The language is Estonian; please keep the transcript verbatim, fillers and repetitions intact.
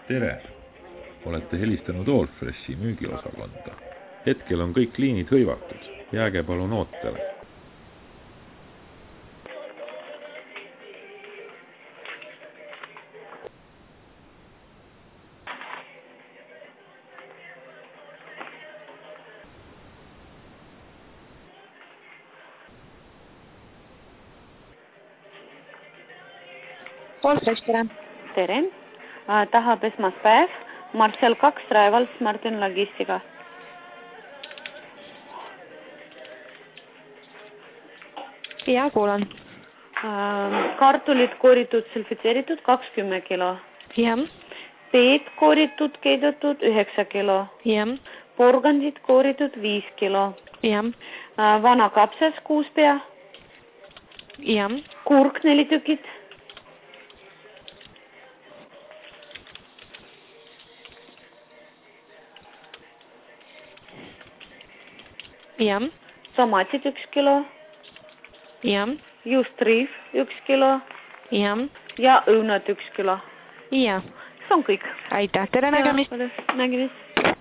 Tere! Olete helistanud Allfreshi müügiosakonda. Hetkel on kõik liinid hõivatud. Jääge palun ootele. Allfresh, tere. Tere. Tahab esmaspäev. Marcel kaks Raevals Martin Logistika. Ja, kuulan. Kartulit kooritud, sulfitseeritud kakskümmend kilo. Ja. Peed kooritud, keedetud üheksa kilo. Ja. Porgandid kooritud viis kilo. Ja. Vana kapsas kuus pea. Ja. Kurk neli tükit. Ja. Tomatid üks kilo. Ja. Juustriif üks kilo. Ja. Ja õunad üks kilo. Ja. See on kõik. Aitäh, tere nägemist. Nägemist.